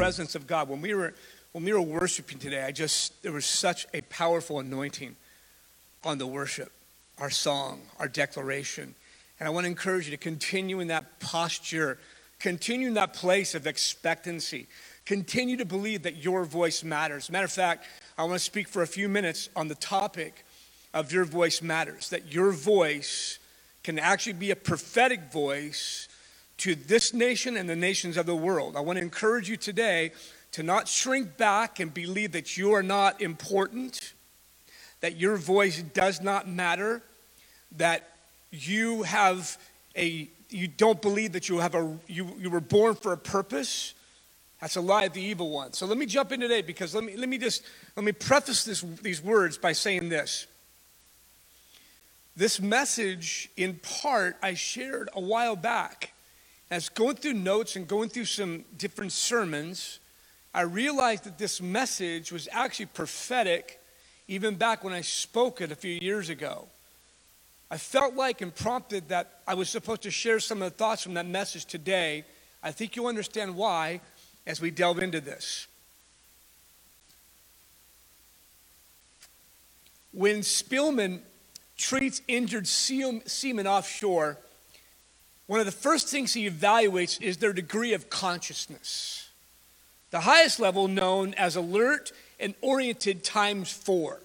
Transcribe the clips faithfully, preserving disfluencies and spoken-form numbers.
presence of God. When we were when we were worshiping today, I just there was such a powerful anointing on the worship, our song, our declaration. And I want to encourage you to continue in that posture, continue in that place of expectancy. Continue to believe that your voice matters. Matter of fact, I want to speak for a few minutes on the topic of your voice matters, that your voice can actually be a prophetic voice to this nation and the nations of the world. I want to encourage you today to not shrink back and believe that you are not important, that your voice does not matter, that you have a, you don't believe that you have a, you, you were born for a purpose. That's a lie of the evil one. So let me jump in today because let me, let me just, let me preface this, these words by saying this. This message, in part, I shared a while back. As going through notes and going through some different sermons, I realized that this message was actually prophetic even back when I spoke it a few years ago. I felt like and prompted that I was supposed to share some of the thoughts from that message today. I think you'll understand why as we delve into this. When Spillman treats injured seamen offshore, one of the first things he evaluates is their degree of consciousness. The highest level, known as alert and oriented times four,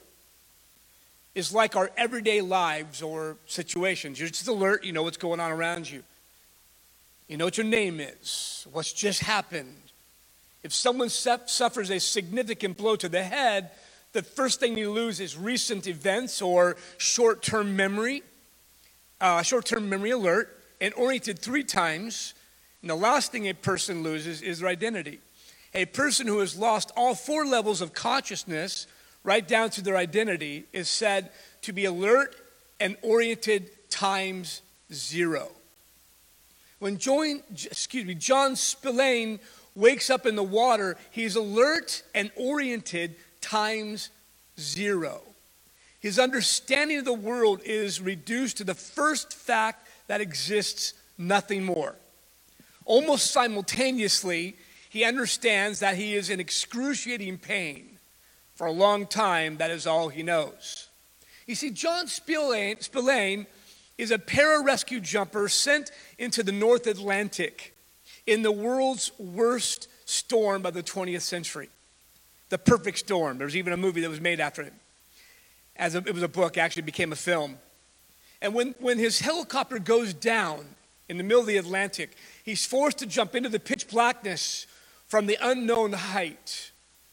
is like our everyday lives or situations. You're just alert, you know what's going on around you. You know what your name is, what's just happened. If someone suffers a significant blow to the head, the first thing you lose is recent events or short-term memory, uh, short-term memory alert, and oriented three times. And the last thing a person loses is their identity. A person who has lost all four levels of consciousness, right down to their identity, is said to be alert and oriented times zero. When John, excuse me, John Spillane wakes up in the water, he's alert and oriented times zero. His understanding of the world is reduced to the first fact that exists, nothing more. Almost simultaneously, he understands that he is in excruciating pain. For a long time, that is all he knows. You see, John Spillane, Spillane is a pararescue jumper sent into the North Atlantic in the world's worst storm of the twentieth century. The Perfect Storm. There's even a movie that was made after him. As a, it was a book, actually became a film. And when, when his helicopter goes down in the middle of the Atlantic, he's forced to jump into the pitch blackness from the unknown height.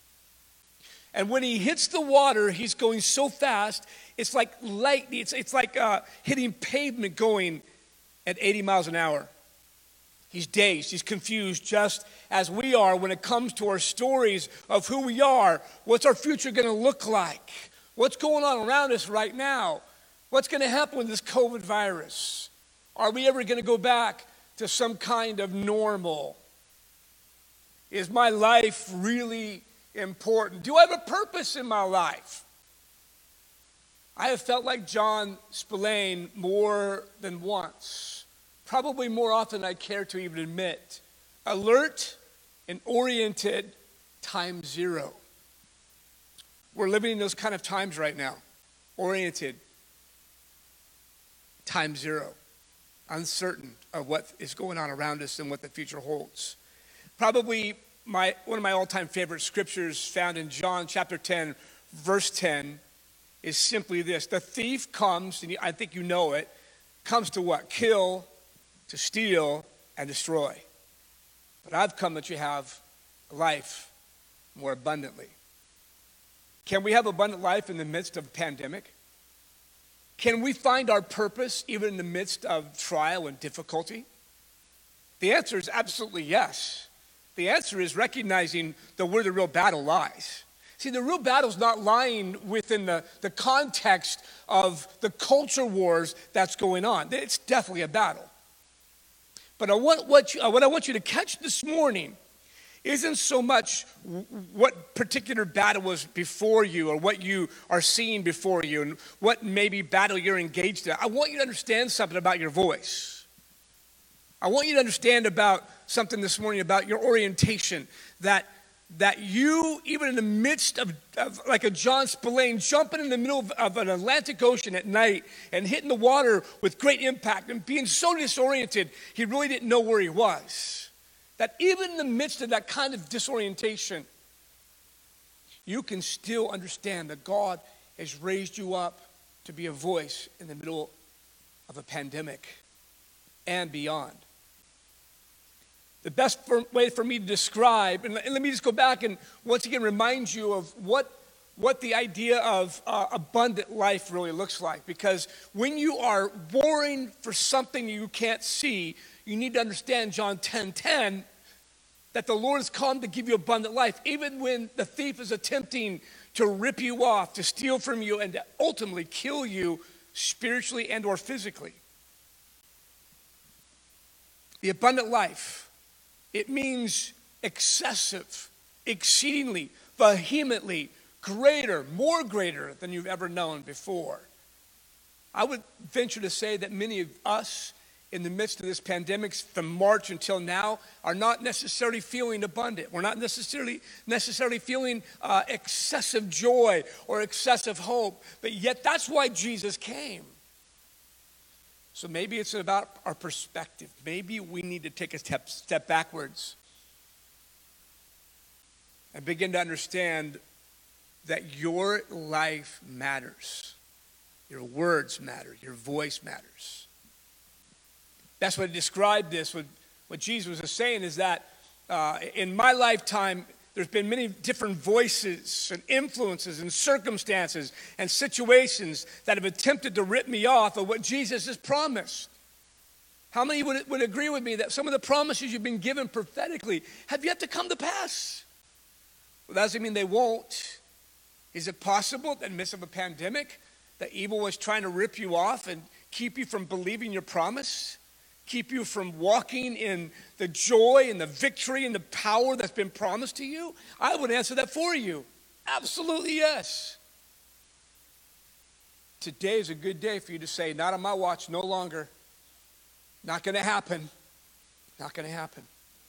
And when he hits the water, he's going so fast, it's like light, it's, it's like uh, hitting pavement going at eighty miles an hour. He's dazed, he's confused, just as we are when it comes to our stories of who we are. What's our future going to look like? What's going on around us right now? What's going to happen with this COVID virus? Are we ever going to go back to some kind of normal? Is my life really important? Do I have a purpose in my life? I have felt like John Spillane more than once, probably more often than I care to even admit. Alert and oriented times zero. We're living in those kind of times right now. Oriented times zero. Uncertain of what is going on around us and what the future holds. Probably my one of my all-time favorite scriptures found in John chapter ten, verse ten, is simply this. The thief comes, and I think you know it, comes to what? Kill, to steal, and destroy. But I've come that you have life more abundantly. Can we have abundant life in the midst of a pandemic? Can we find our purpose even in the midst of trial and difficulty? The answer is absolutely yes. The answer is recognizing that where the real battle lies. See, the real battle is not lying within the, the context of the culture wars that's going on. It's definitely a battle. But I want, what, you, what I want you to catch this morning isn't so much what particular battle was before you or what you are seeing before you and what maybe battle you're engaged in. I want you to understand something about your voice. I want you to understand about something this morning about your orientation, that that you, even in the midst of, of like a John Spillane, jumping in the middle of, of an Atlantic Ocean at night and hitting the water with great impact and being so disoriented, he really didn't know where he was. That even in the midst of that kind of disorientation, you can still understand that God has raised you up to be a voice in the middle of a pandemic and beyond. The best for, way for me to describe, and, and let me just go back and once again remind you of what, what the idea of uh, abundant life really looks like. Because when you are warring for something you can't see, you need to understand John ten ten, that the Lord has come to give you abundant life, even when the thief is attempting to rip you off, to steal from you, and to ultimately kill you spiritually and or physically. The abundant life, it means excessive, exceedingly, vehemently, greater, more greater than you've ever known before. I would venture to say that many of us in the midst of this pandemic from March until now are not necessarily feeling abundant. We're not necessarily necessarily feeling uh, excessive joy or excessive hope, but yet that's why Jesus came. So maybe it's about our perspective. Maybe we need to take a step, step backwards and begin to understand that your life matters. Your words matter. Your voice matters. That's what described this. What, what Jesus was saying is that uh, in my lifetime, there's been many different voices and influences and circumstances and situations that have attempted to rip me off of what Jesus has promised. How many would, would agree with me that some of the promises you've been given prophetically have yet to come to pass? Well, that doesn't mean they won't. Is it possible that in the midst of a pandemic, that evil was trying to rip you off and keep you from believing your promise? Keep you from walking in the joy and the victory and the power that's been promised to you? I would answer that for you. Absolutely yes. Today is a good day for you to say, not on my watch, no longer. Not going to happen. Not going to happen.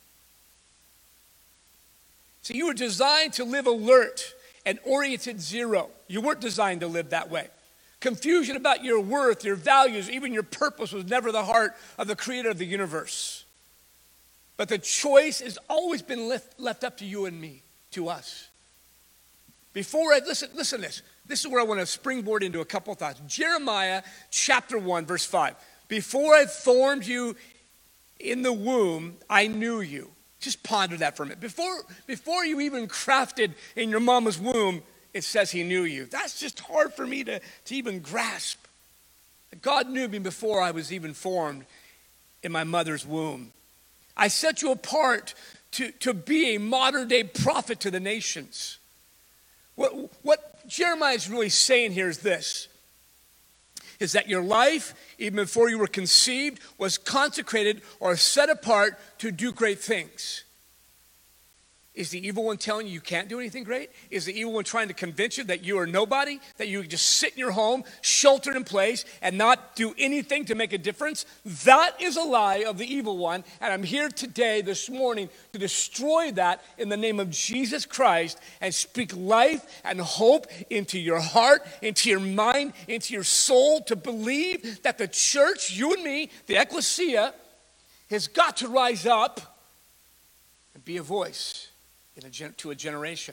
See, you were designed to live alert and oriented zero. You weren't designed to live that way. Confusion about your worth, your values, even your purpose was never the heart of the creator of the universe. But the choice has always been left, left up to you and me, to us. Before I, listen, listen to this. This is where I want to springboard into a couple of thoughts. Jeremiah chapter one, verse five. Before I formed you in the womb, I knew you. Just ponder that for a minute. Before, before you even crafted in your mama's womb, it says he knew you. That's just hard for me to, to even grasp. God knew me before I was even formed in my mother's womb. I set you apart to, to be a modern day prophet to the nations. What, what Jeremiah is really saying here is this, is that your life, even before you were conceived, was consecrated or set apart to do great things. Is the evil one telling you you can't do anything great? Is the evil one trying to convince you that you are nobody? That you just sit in your home, sheltered in place, and not do anything to make a difference? That is a lie of the evil one. And I'm here today, this morning, to destroy that in the name of Jesus Christ and speak life and hope into your heart, into your mind, into your soul, to believe that the church, you and me, the ecclesia, has got to rise up and be a voice In a gen- to a generation.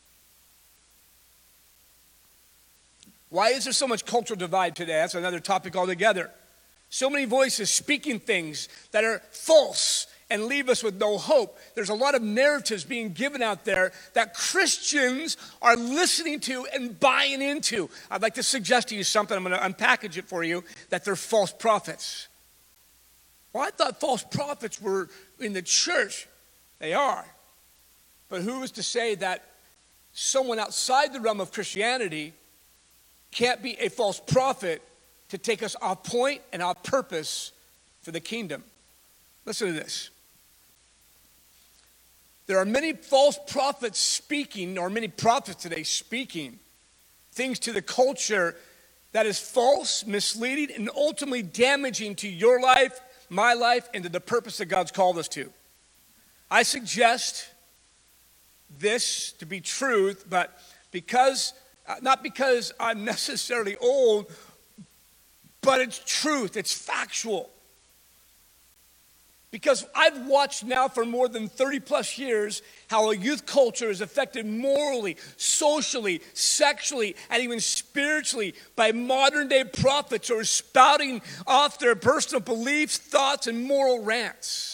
Why is there so much cultural divide today? That's another topic altogether. So many voices speaking things that are false and leave us with no hope. There's a lot of narratives being given out there that Christians are listening to and buying into. I'd like to suggest to you something. I'm going to unpackage it for you, that they're false prophets. Well, I thought false prophets were in the church. They are. But who is to say that someone outside the realm of Christianity can't be a false prophet to take us off point and off purpose for the kingdom? Listen to this. There are many false prophets speaking, or many prophets today speaking things to the culture that is false, misleading, and ultimately damaging to your life, my life, and to the purpose that God's called us to. I suggest this to be truth, but because, uh, not because I'm necessarily old, but it's truth, it's factual. Because I've watched now for more than thirty plus years how a youth culture is affected morally, socially, sexually, and even spiritually by modern day prophets who are spouting off their personal beliefs, thoughts, and moral rants.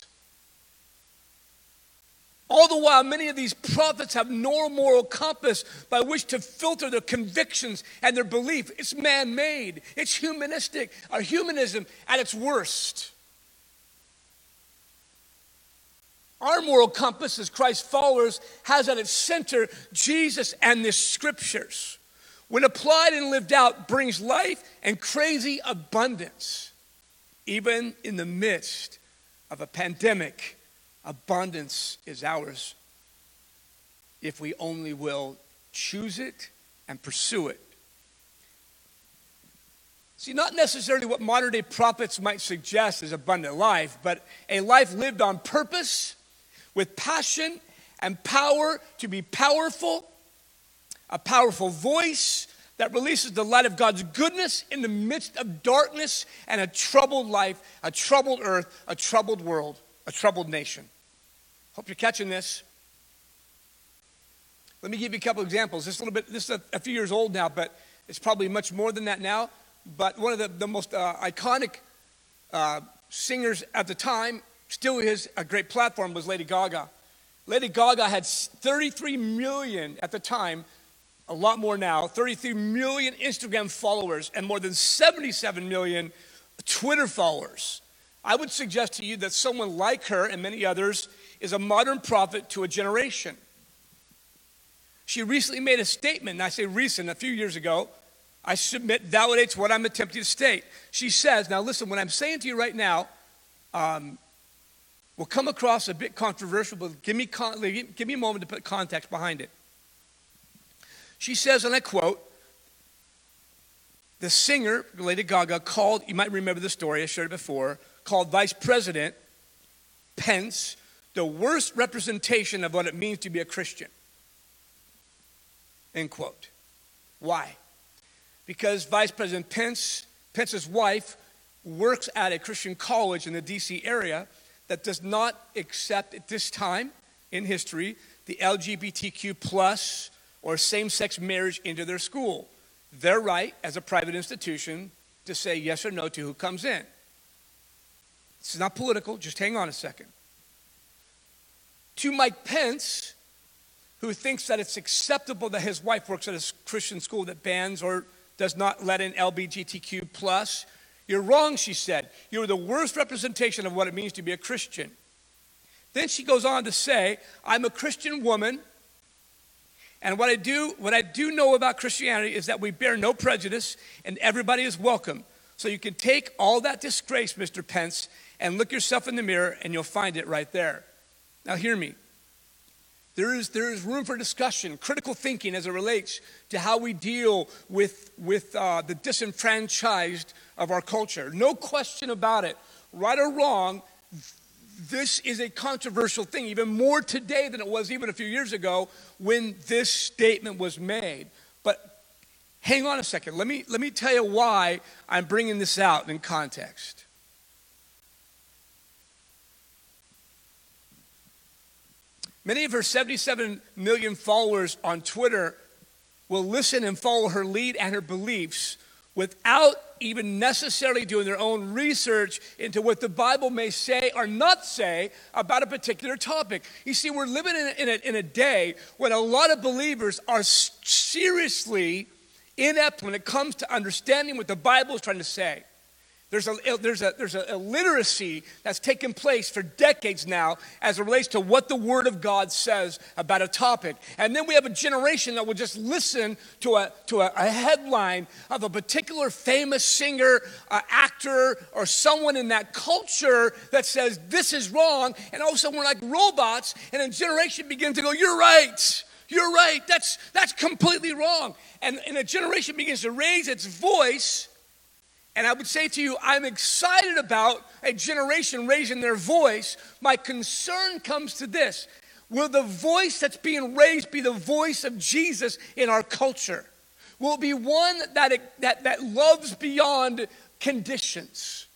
All the while, many of these prophets have no moral compass by which to filter their convictions and their belief. It's man-made. It's humanistic, or humanism at its worst. Our moral compass as Christ's followers has at its center Jesus and the scriptures. When applied and lived out, brings life and crazy abundance. Even in the midst of a pandemic, abundance is ours if we only will choose it and pursue it. See, not necessarily what modern day prophets might suggest is abundant life, but a life lived on purpose, with passion and power to be powerful, a powerful voice that releases the light of God's goodness in the midst of darkness and a troubled life, a troubled earth, a troubled world, a troubled nation. Hope you're catching this. Let me give you a couple examples. This is a little bit, this is a, a few years old now, but it's probably much more than that now. But one of the, the most uh, iconic uh, singers at the time, still is a great platform, was Lady Gaga. Lady Gaga had thirty-three million at the time, a lot more now, thirty-three million Instagram followers and more than seventy-seven million Twitter followers. I would suggest to you that someone like her and many others is a modern prophet to a generation. She recently made a statement, and I say recent, a few years ago, I submit validates what I'm attempting to state. She says, now listen, what I'm saying to you right now, um, will come across a bit controversial, but give me, con- give me a moment to put context behind it. She says, and I quote, the singer, Lady Gaga, called, you might remember the story, I shared it before, called Vice President Pence the worst representation of what it means to be a Christian. End quote. Why? Because Vice President Pence, Pence's wife, works at a Christian college in the D C area that does not accept at this time in history the L G B T Q plus or same-sex marriage into their school. Their right as a private institution to say yes or no to who comes in. This is not political, just hang on a second. To Mike Pence, who thinks that it's acceptable that his wife works at a Christian school that bans or does not let in L G B T Q plus, you're wrong, she said. You're the worst representation of what it means to be a Christian. Then she goes on to say, I'm a Christian woman, and what I do, what I do know about Christianity is that we bear no prejudice and everybody is welcome. So you can take all that disgrace, Mister Pence, and look yourself in the mirror and you'll find it right there. Now hear me. There is, there is room for discussion, critical thinking as it relates to how we deal with, with uh, the disenfranchised of our culture. No question about it. Right or wrong, this is a controversial thing, even more today than it was even a few years ago when this statement was made. But hang on a second. Let me, let me tell you why I'm bringing this out in context. Many of her seventy-seven million followers on Twitter will listen and follow her lead and her beliefs without even necessarily doing their own research into what the Bible may say or not say about a particular topic. You see, we're living in a, in a, in a day when a lot of believers are seriously inept when it comes to understanding what the Bible is trying to say. There's a, there's a, there's a illiteracy that's taken place for decades now as it relates to what the Word of God says about a topic. And then we have a generation that will just listen to a, to a, a headline of a particular famous singer, uh, actor, or someone in that culture that says this is wrong. And all of a sudden we're like robots, and a generation begins to go, you're right. You're right. That's, that's completely wrong. And, and a generation begins to raise its voice. And I would say to you, I'm excited about a generation raising their voice. My concern comes to this. Will the voice that's being raised be the voice of Jesus in our culture? Will it be one that, that, that loves beyond conditions?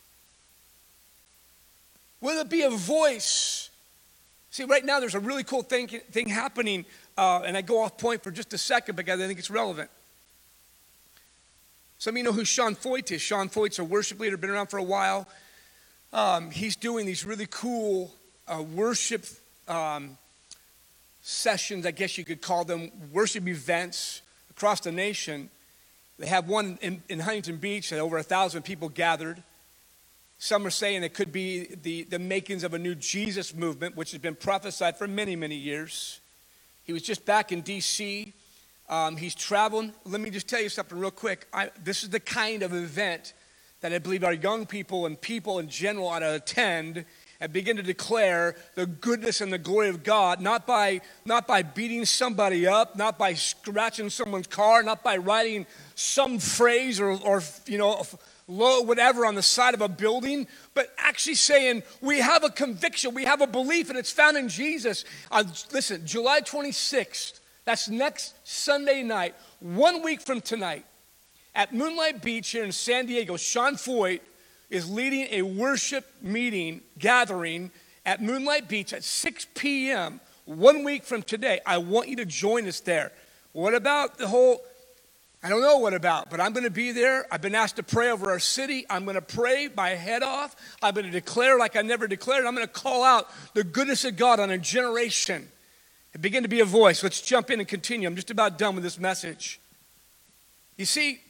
Will it be a voice? See, right now there's a really cool thing, thing happening, uh, and I go off point for just a second because I think it's relevant. Some of you know who Sean Foyt is. Sean Foyt's a worship leader, been around for a while. Um, he's doing these really cool uh, worship um, sessions, I guess you could call them, worship events across the nation. They have one in, in Huntington Beach that over a thousand people gathered. Some are saying it could be the, the makings of a new Jesus movement, which has been prophesied for many, many years. He was just back in D C Um, he's traveling. Let me just tell you something real quick. I, this is the kind of event that I believe our young people and people in general ought to attend and begin to declare the goodness and the glory of God, not by, not by beating somebody up, not by scratching someone's car, not by writing some phrase or, or you know, low, whatever on the side of a building, but actually saying we have a conviction, we have a belief, and it's found in Jesus. Uh, listen, July twenty-sixth, that's next Sunday night, one week from tonight, at Moonlight Beach here in San Diego. Sean Foyt is leading a worship meeting, gathering at Moonlight Beach at six p.m. one week from today. I want you to join us there. What about the whole, I don't know what about, but I'm going to be there. I've been asked to pray over our city. I'm going to pray my head off. I'm going to declare like I never declared. I'm going to call out the goodness of God on a generation and begin to be a voice. Let's jump in and continue. I'm just about done with this message. You see,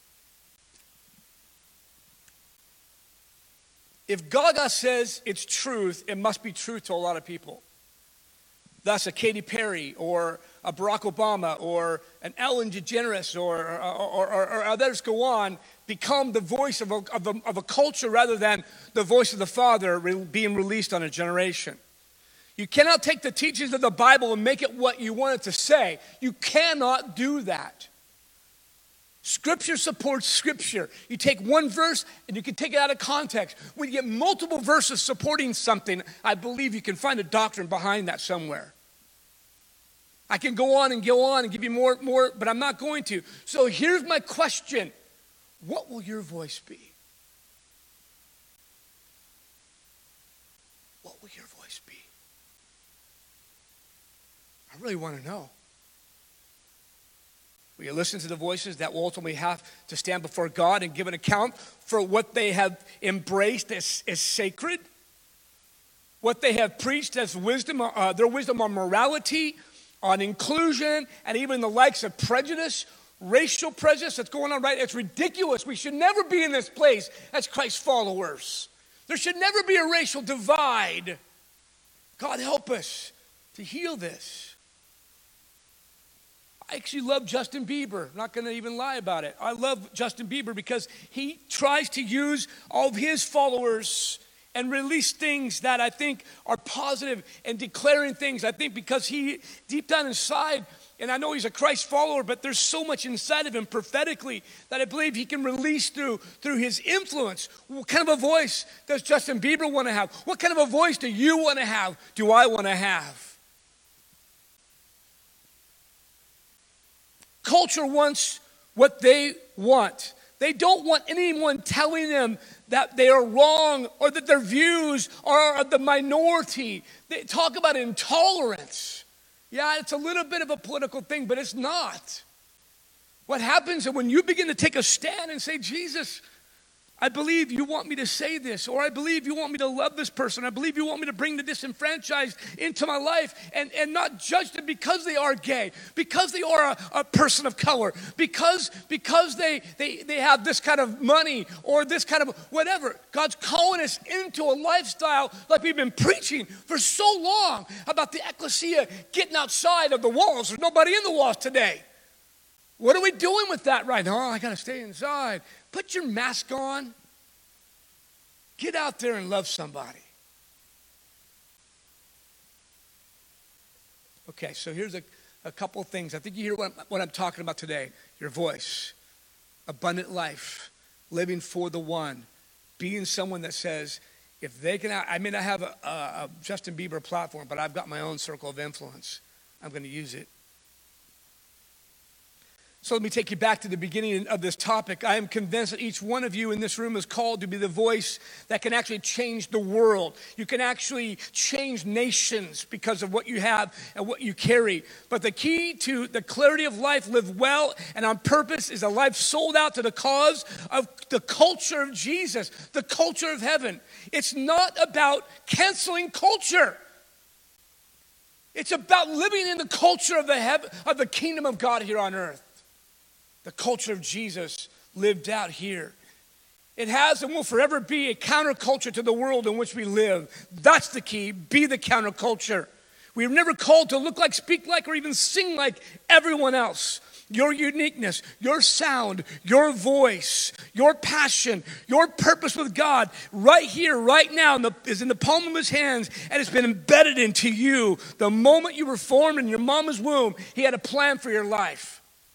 if Gaga says it's truth, it must be truth to a lot of people. Thus, a Katy Perry or a Barack Obama or an Ellen DeGeneres or, or, or, or, or others go on, become the voice of a, of, a, of a culture rather than the voice of the Father re- being released on a generation. You cannot take the teachings of the Bible and make it what you want it to say. You cannot do that. Scripture supports Scripture. You take one verse and you can take it out of context. When you get multiple verses supporting something, I believe you can find a doctrine behind that somewhere. I can go on and go on and give you more, more, but I'm not going to. So here's my question. What will your voice be? What will your voice be? I really want to know. Will you listen to the voices that will ultimately have to stand before God and give an account for what they have embraced as, as sacred? What they have preached as wisdom, uh, their wisdom on morality, on inclusion, and even the likes of prejudice, racial prejudice that's going on, right? It's ridiculous. We should never be in this place as Christ's followers. There should never be a racial divide. God help us to heal this. I actually love Justin Bieber. I'm not going to even lie about it. I love Justin Bieber because he tries to use all of his followers and release things that I think are positive and declaring things. I think because he, deep down inside, and I know he's a Christ follower, but there's so much inside of him prophetically that I believe he can release through, through his influence. What kind of a voice does Justin Bieber want to have? What kind of a voice do you want to have? Do I want to have? Culture wants what they want. They don't want anyone telling them that they are wrong or that their views are the minority. They talk about intolerance. Yeah, it's a little bit of a political thing, but it's not. What happens is when you begin to take a stand and say, Jesus, I believe you want me to say this, or I believe you want me to love this person. I believe you want me to bring the disenfranchised into my life and, and not judge them because they are gay, because they are a, a person of color, because, because they, they, they have this kind of money or this kind of whatever. God's calling us into a lifestyle like we've been preaching for so long about the ecclesia getting outside of the walls. There's nobody in the walls today. What are we doing with that right now? Oh, I got to stay inside. Put your mask on. Get out there and love somebody. Okay, so here's a, a couple of things. I think you hear what I'm, what I'm talking about today. Your voice, abundant life, living for the one, being someone that says, If they can, I may not have a, a, a Justin Bieber platform, but I've got my own circle of influence. I'm going to use it. So let me take you back to the beginning of this topic. I am convinced that each one of you in this room is called to be the voice that can actually change the world. You can actually change nations because of what you have and what you carry. But the key to the clarity of life lived well and on purpose is a life sold out to the cause of the culture of Jesus, the culture of heaven. It's not about canceling culture. It's about living in the culture of the heaven, of the kingdom of God here on earth. The culture of Jesus lived out here. It has and will forever be a counterculture to the world in which we live. That's the key. Be the counterculture. We are never called to look like, speak like, or even sing like everyone else. Your uniqueness, your sound, your voice, your passion, your purpose with God right here, right now in the, is in the palm of his hands, and it's been embedded into you. The moment you were formed in your mama's womb, he had a plan for your life.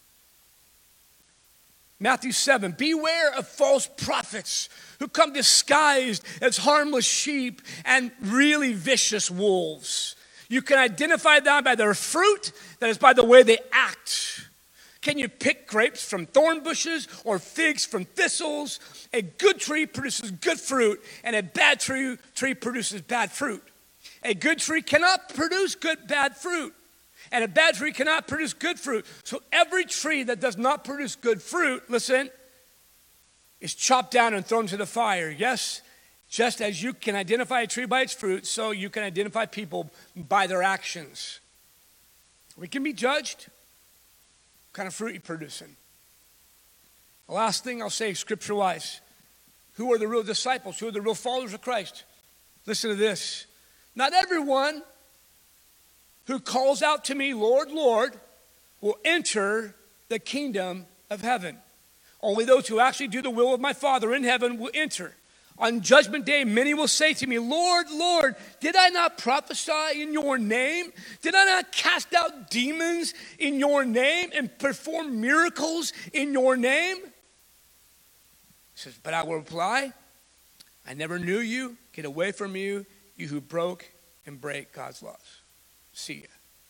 Matthew seven, beware of false prophets who come disguised as harmless sheep and really vicious wolves. You can identify them by their fruit, that is by the way they act. Can you pick grapes from thorn bushes or figs from thistles? A good tree produces good fruit, and a bad tree, tree produces bad fruit. A good tree cannot produce good bad fruit. And a bad tree cannot produce good fruit. So every tree that does not produce good fruit, listen, is chopped down and thrown to the fire. Yes, just as you can identify a tree by its fruit, so you can identify people by their actions. We can be judged. What kind of fruit you're producing? The last thing I'll say scripture-wise, who are the real disciples? Who are the real followers of Christ? Listen to this. Not everyone who calls out to me, Lord, Lord, will enter the kingdom of heaven. Only those who actually do the will of my Father in heaven will enter. On judgment day, many will say to me, Lord, Lord, did I not prophesy in your name? Did I not cast out demons in your name and perform miracles in your name? He says, but I will reply, I never knew you. Get away from you, you who broke and break God's laws. See ya.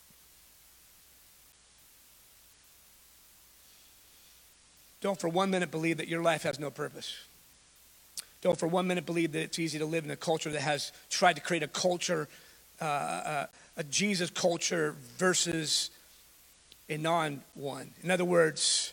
Don't for one minute believe that your life has no purpose. Don't for one minute believe that it's easy to live in a culture that has tried to create a culture, uh, a, a Jesus culture versus a non-one. In other words,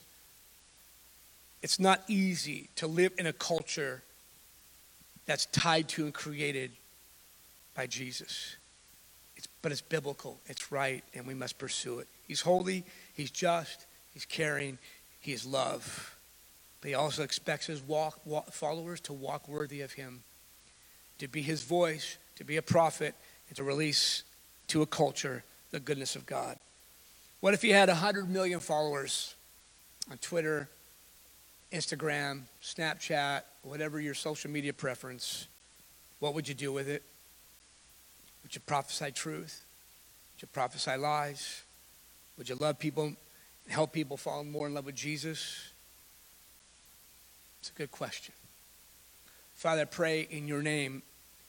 it's not easy to live in a culture that's tied to and created by Jesus. But it's biblical, it's right, and we must pursue it. He's holy, he's just, he's caring, he is love. But he also expects his walk, walk, followers to walk worthy of him, to be his voice, to be a prophet, and to release to a culture the goodness of God. What if he had one hundred million followers on Twitter, Instagram, Snapchat, whatever your social media preference? What would you do with it? Would you prophesy truth? Would you prophesy lies? Would you love people and help people fall more in love with Jesus? It's a good question. Father, I pray in your name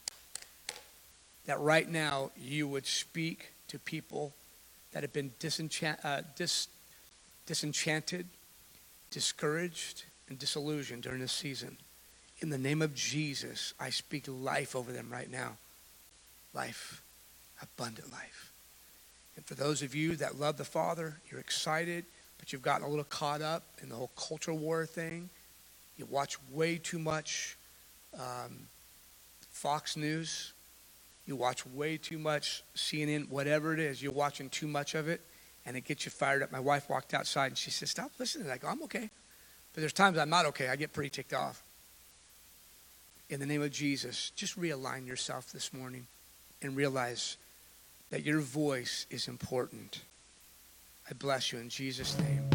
that right now you would speak to people that have been disenchant, uh, dis, disenchanted, discouraged, and disillusioned during this season. In the name of Jesus, I speak life over them right now. Life, abundant life. And for those of you that love the Father, you're excited, but you've gotten a little caught up in the whole culture war thing. You watch way too much um, Fox News. You watch way too much C N N, whatever it is. You're watching too much of it, and it gets you fired up. My wife walked outside, and she said, stop listening. I go, I'm okay. But there's times I'm not okay. I get pretty ticked off. In the name of Jesus, just realign yourself this morning. And realize that your voice is important. I bless you in Jesus' name.